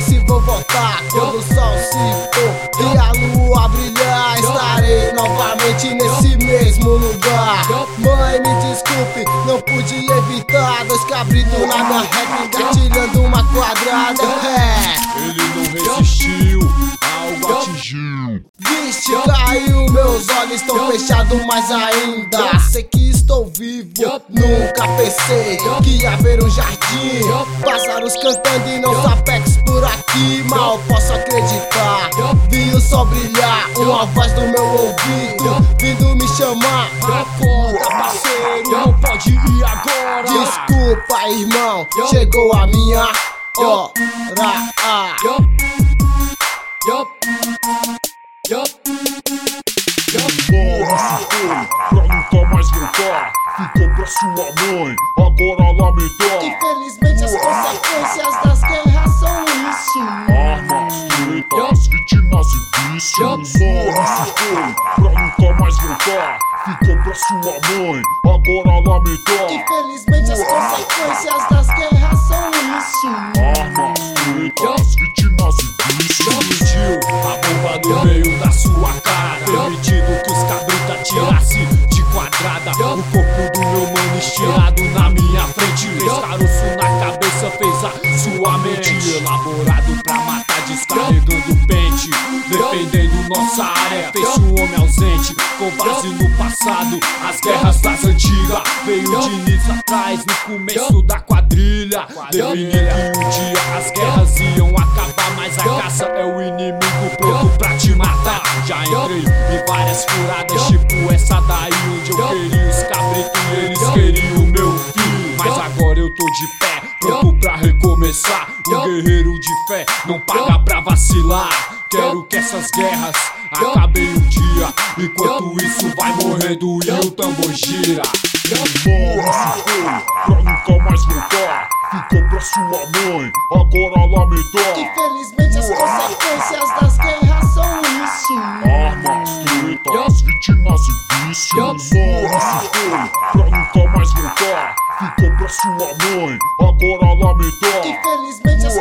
se vou voltar quando o sol se pôr e a lua brilhar. Estarei novamente nesse mesmo lugar. Mãe, me desculpe, não pude evitar. Dois cabritos na minha rap engatilhando uma quadrada. Ele não resistiu, algo atingiu. Vixe, caiu, meus olhos estão fechados mais ainda. Sei que estou vivo, nunca pensei que ia haver um jardim, pássaros cantando e não sapex por aqui. Mal posso acreditar, vi o sol brilhar, uma voz do meu ouvido vindo me chamar. Acorda, parceiro, não pode ir agora. Desculpa, irmão, chegou a minha hora. Morre se foi, pra nunca mais voltar. Ficou pra sua mãe, agora lamentar. Infelizmente as consequências das guerras são isso. Armas, tretas, vítimas e vícios. Morre se foi, pra nunca mais voltar. Ficou pra sua mãe, agora lamentar. Infelizmente as consequências das guerras são isso. Armas, tretas, vítimas e vícios. Explodiu a bomba no meio da sua cara, permitindo que os cabritas tirasse de quadrada. O corpo do meu mano estirado na minha frente, fez caroço na cabeça, fez a sua mente. Elaborado pra matar, descarregando pente, defendendo nossa área, fez um homem ausente. Com base no passado, as guerras das antigas, veio de início atrás, no começo da quadrilha, definindo que um dia as guerras iam acabar, mas a caça é o inimigo pronto pra te matar. Já entrei em várias furadas, tipo essa daí, onde eu queria os cabritos e eles queriam o meu fim. Mas agora eu tô de pé, pronto pra recomeçar. Um guerreiro de fé não paga pra vacilar. Quero que essas guerras acabem um dia, enquanto isso vai morrendo e o tambor gira. Morre se foi, pra nunca mais voltar. Ficou pra sua mãe, agora lamentar. Infelizmente as consequências das guerras são isso. Armas, tretas, vítimas e vícios. Morre se foi, pra nunca mais voltar. Ficou pra sua mãe, agora lamentar. Infelizmente as